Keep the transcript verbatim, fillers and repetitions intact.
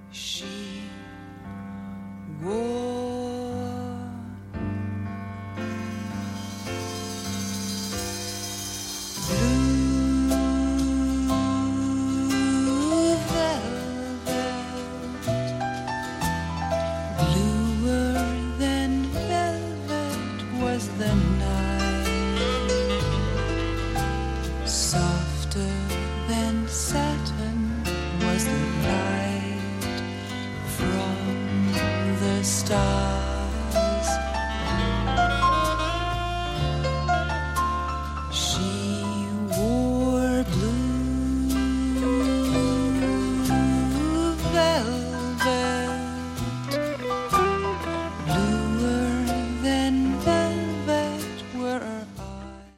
she wore. Blue velvet, bluer than velvet was the night, softer than satin was the light from the stars.